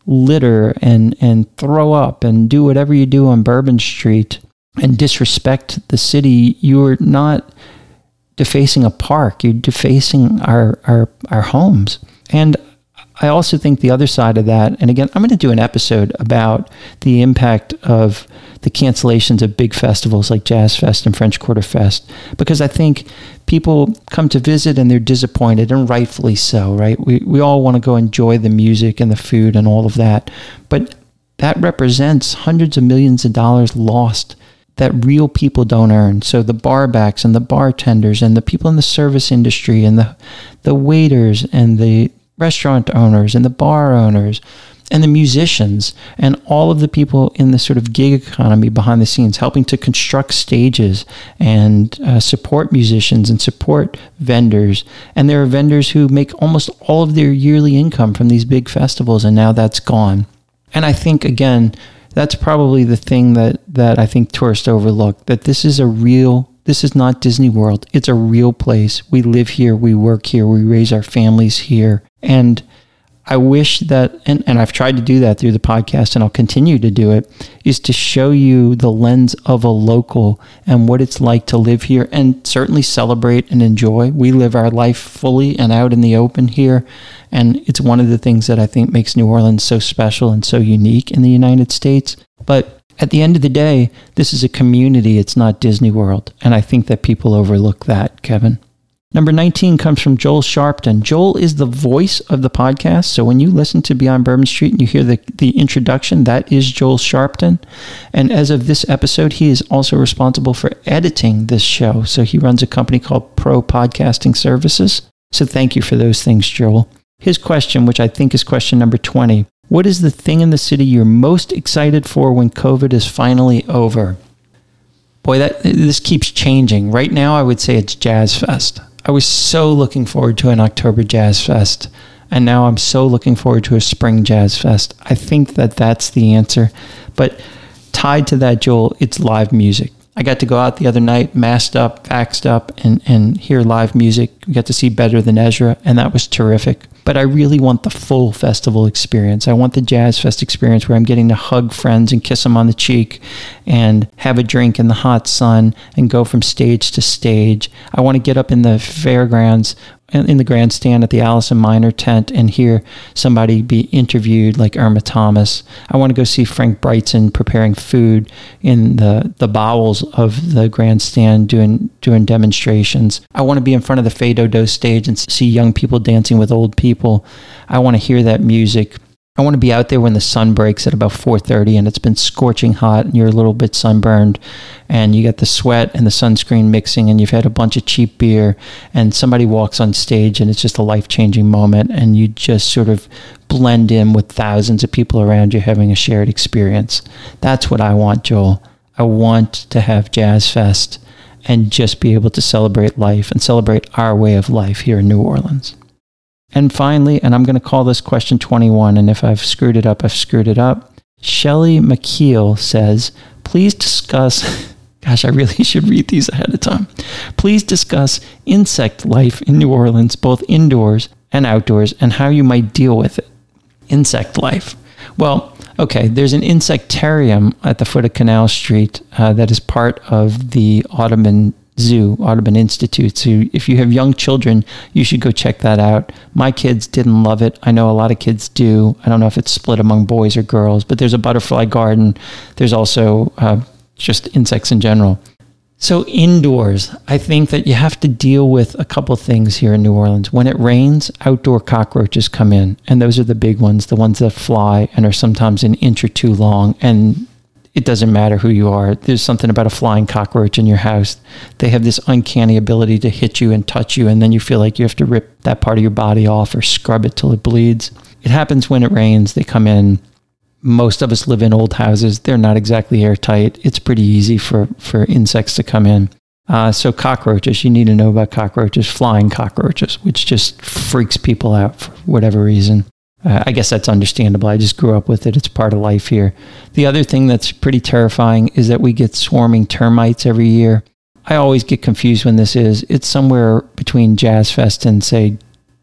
litter and, and throw up and do whatever you do on Bourbon Street and disrespect the city, you're not defacing a park, you're defacing our, our, our homes. And I also think the other side of that, and again, I'm going to do an episode about the impact of the cancellations of big festivals like Jazz Fest and French Quarter Fest, because I think people come to visit and they're disappointed, and rightfully so, right? We we all want to go enjoy the music and the food and all of that, but that represents hundreds of millions of dollars lost that real people don't earn. So the barbacks and the bartenders and the people in the service industry and the the waiters and the restaurant owners and the bar owners and the musicians and all of the people in the sort of gig economy behind the scenes, helping to construct stages and uh, support musicians and support vendors. And there are vendors who make almost all of their yearly income from these big festivals, and now that's gone. And I think, again, that's probably the thing that, that I think tourists overlook, that this is a real, this is not Disney World. It's a real place. We live here, we work here, we raise our families here. And I wish that, and, and I've tried to do that through the podcast, and I'll continue to do it, is to show you the lens of a local and what it's like to live here and certainly celebrate and enjoy. We live our life fully and out in the open here. And it's one of the things that I think makes New Orleans so special and so unique in the United States. But at the end of the day, this is a community. It's not Disney World. And I think that people overlook that, Kevin. Number nineteen comes from Joel Sharpton. Joel is the voice of the podcast. So when you listen to Beyond Bourbon Street and you hear the, the introduction, that is Joel Sharpton. And as of this episode, he is also responsible for editing this show. So he runs a company called Pro Podcasting Services. So thank you for those things, Joel. His question, which I think is question number twenty, what is the thing in the city you're most excited for when COVID is finally over? Boy, that this keeps changing. Right now, I would say it's Jazz Fest. I was so looking forward to an October Jazz Fest, and now I'm so looking forward to a Spring Jazz Fest. I think that that's the answer. But tied to that, Joel, it's live music. I got to go out the other night, masked up, vaxxed up, and, and hear live music. We got to see Better Than Ezra, and that was terrific. But I really want the full festival experience. I want the Jazz Fest experience where I'm getting to hug friends and kiss them on the cheek and have a drink in the hot sun and go from stage to stage. I want to get up in the fairgrounds, in the grandstand at the Allison Minor tent, and hear somebody be interviewed like Irma Thomas. I want to go see Frank Brightson preparing food in the, the bowels of the grandstand doing doing demonstrations. I want to be in front of the Fay Dodo stage and see young people dancing with old people. I want to hear that music. I want to be out there when the sun breaks at about four thirty and it's been scorching hot and you're a little bit sunburned and you got the sweat and the sunscreen mixing and you've had a bunch of cheap beer and somebody walks on stage and it's just a life-changing moment and you just sort of blend in with thousands of people around you having a shared experience. That's what I want, Joel. I want to have Jazz Fest and just be able to celebrate life and celebrate our way of life here in New Orleans. And finally, and I'm going to call this question twenty-one, and if I've screwed it up, I've screwed it up. Shelley McKeel says, please discuss, gosh, I really should read these ahead of time. Please discuss insect life in New Orleans, both indoors and outdoors, and how you might deal with it. Insect life. Well, okay, there's an insectarium at the foot of Canal Street uh, that is part of the Audubon Zoo, Audubon Institute. So if you have young children, you should go check that out. My kids didn't love it. I know a lot of kids do. I don't know if it's split among boys or girls, but there's a butterfly garden. There's also uh, just insects in general. So indoors, I think that you have to deal with a couple of things here in New Orleans. When it rains, outdoor cockroaches come in, and those are the big ones, the ones that fly and are sometimes an inch or two long, and it doesn't matter who you are. There's something about a flying cockroach in your house. They have this uncanny ability to hit you and touch you, and then you feel like you have to rip that part of your body off or scrub it till it bleeds. It happens when it rains. They come in. Most of us live in old houses. They're not exactly airtight. It's pretty easy for, for insects to come in. Uh, so cockroaches, you need to know about cockroaches, flying cockroaches, which just freaks people out for whatever reason. Uh, I guess that's understandable. I just grew up with it. It's part of life here. The other thing that's pretty terrifying is that we get swarming termites every year. I always get confused when this is. It's somewhere between Jazz Fest and, say,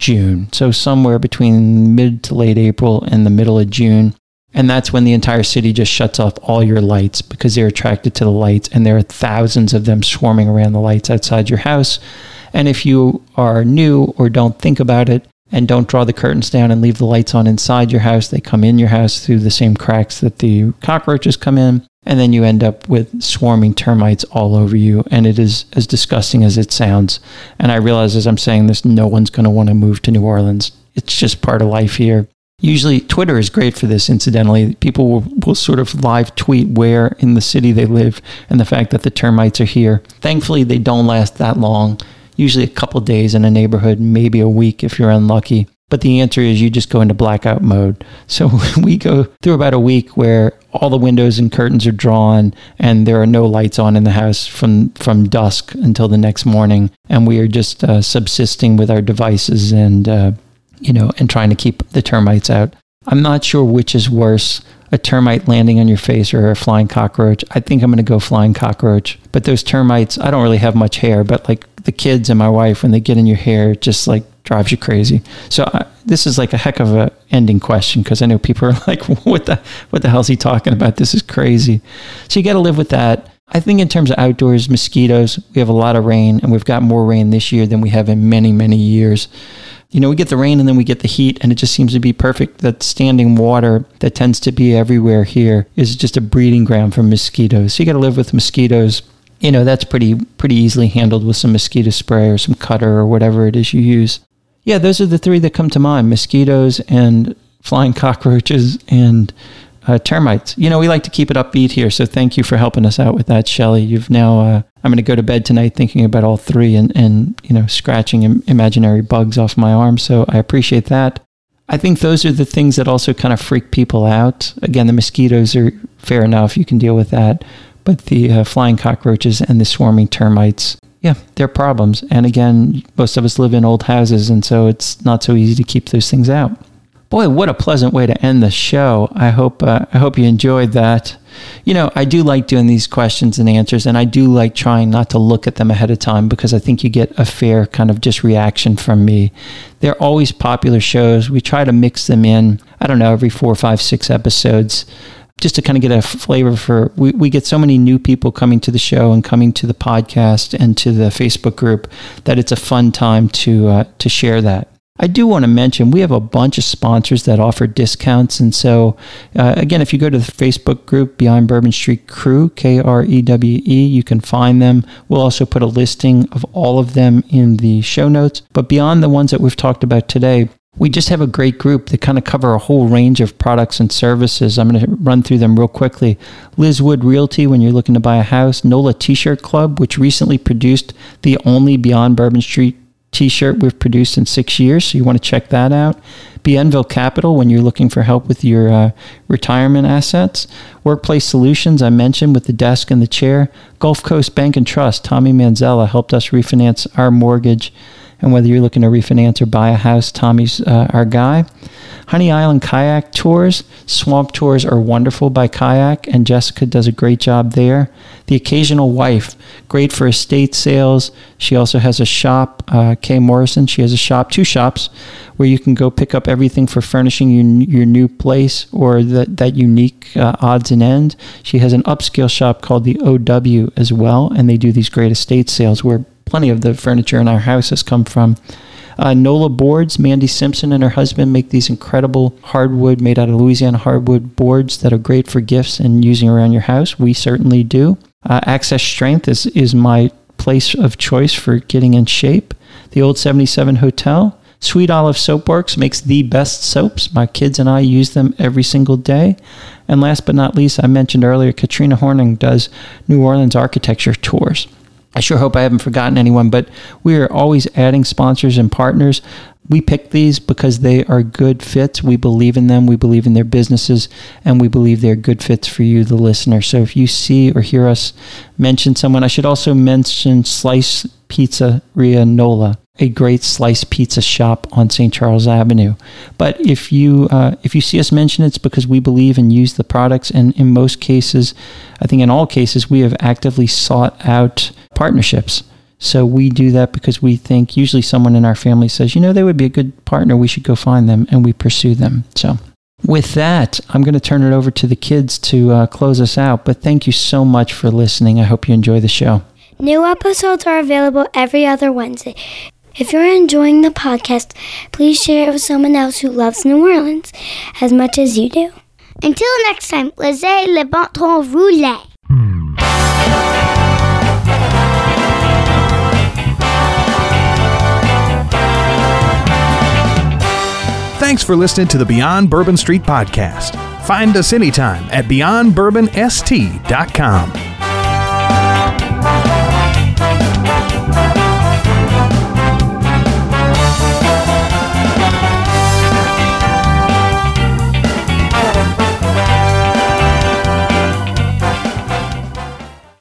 June. So somewhere between mid to late April and the middle of June. And that's when the entire city just shuts off all your lights because they're attracted to the lights, and there are thousands of them swarming around the lights outside your house. And if you are new or don't think about it and don't draw the curtains down and leave the lights on inside your house, they come in your house through the same cracks that the cockroaches come in. And then you end up with swarming termites all over you. And it is as disgusting as it sounds. And I realize as I'm saying this, no one's going to want to move to New Orleans. It's just part of life here. Usually Twitter is great for this, incidentally. People will, will sort of live tweet where in the city they live and the fact that the termites are here. Thankfully, they don't last that long. Usually a couple days in a neighborhood, maybe a week if you're unlucky. But the answer is you just go into blackout mode. So we go through about a week where all the windows and curtains are drawn and there are no lights on in the house from, from dusk until the next morning. And we are just uh, subsisting with our devices and uh, you know, and trying to keep the termites out. I'm not sure which is worse, a termite landing on your face or a flying cockroach. I think I'm going to go flying cockroach. But those termites, I don't really have much hair, but like the kids and my wife, when they get in your hair, it just like drives you crazy. So I, this is like a heck of a ending question because I know people are like, what the, what the hell is he talking about? This is crazy. So you got to live with that. I think in terms of outdoors, mosquitoes, we have a lot of rain, and we've got more rain this year than we have in many, many years. You know, we get the rain and then we get the heat, and it just seems to be perfect. That standing water that tends to be everywhere here is just a breeding ground for mosquitoes. So you got to live with mosquitoes. You know, that's pretty pretty easily handled with some mosquito spray or some cutter or whatever it is you use. Yeah, those are the three that come to mind: mosquitoes and flying cockroaches and uh, termites. You know, we like to keep it upbeat here, so thank you for helping us out with that, Shelley. You've now, uh, I'm going to go to bed tonight thinking about all three and, and you know, scratching im- imaginary bugs off my arm, so I appreciate that. I think those are the things that also kind of freak people out. Again, the mosquitoes are fair enough, you can deal with that, but the uh, flying cockroaches and the swarming termites, yeah, they're problems. And again, most of us live in old houses, and so it's not so easy to keep those things out. Boy, what a pleasant way to end the show. I hope uh, I hope you enjoyed that. You know, I do like doing these questions and answers, and I do like trying not to look at them ahead of time because I think you get a fair kind of just reaction from me. They're always popular shows. We try to mix them in, I don't know, every four, five, six episodes, just to kind of get a flavor for, we, we get so many new people coming to the show and coming to the podcast and to the Facebook group that it's a fun time to uh, to share that. I do want to mention we have a bunch of sponsors that offer discounts. And so, uh, again, if you go to the Facebook group, Beyond Bourbon Street Crew, K R E W E, you can find them. We'll also put a listing of all of them in the show notes. But beyond the ones that we've talked about today, we just have a great group that kind of cover a whole range of products and services. I'm going to run through them real quickly. Liz Wood Realty, when you're looking to buy a house. NOLA T-Shirt Club, which recently produced the only Beyond Bourbon Street T-shirt we've produced in six years, so you want to check that out. Bienville Capital, when you're looking for help with your uh, retirement assets. Workplace Solutions, I mentioned, with the desk and the chair. Gulf Coast Bank and Trust, Tommy Manzella helped us refinance our mortgage. And whether you're looking to refinance or buy a house, Tommy's uh, our guy. Honey Island Kayak Tours. Swamp Tours are wonderful by Kayak, and Jessica does a great job there. The Occasional Wife, great for estate sales. She also has a shop, uh, Kay Morrison. She has a shop, two shops, where you can go pick up everything for furnishing your, your new place or that, that unique uh, odds and ends. She has an upscale shop called the O W as well, and they do these great estate sales where plenty of the furniture in our house has come from. Uh, NOLA Boards, Mandy Simpson and her husband make these incredible hardwood, made out of Louisiana hardwood boards that are great for gifts and using around your house. We certainly do. Uh, Access Strength is, is my place of choice for getting in shape. The Old seventy-seven Hotel. Sweet Olive Soapworks makes the best soaps. My kids and I use them every single day. And last but not least, I mentioned earlier, Katrina Horning does New Orleans architecture tours. I sure hope I haven't forgotten anyone, but we are always adding sponsors and partners. We pick these because they are good fits. We believe in them. We believe in their businesses, and we believe they're good fits for you, the listener. So if you see or hear us mention someone, I should also mention Slice Pizzeria Nola, a great slice pizza shop on Saint Charles Avenue. But if you uh, if you see us mention it, it's because we believe and use the products, and in most cases, I think in all cases, we have actively sought out partnerships. So we do that because we think usually someone in our family says, you know, they would be a good partner. We should go find them, and we pursue them. So with that, I'm going to turn it over to the kids to uh, close us out. But thank you so much for listening. I hope you enjoy the show. New episodes are available every other Wednesday. If you're enjoying the podcast, please share it with someone else who loves New Orleans as much as you do. Until next time, laissez le bâton rouler. Thanks for listening to the Beyond Bourbon Street podcast. Find us anytime at beyond bourbon s t dot com.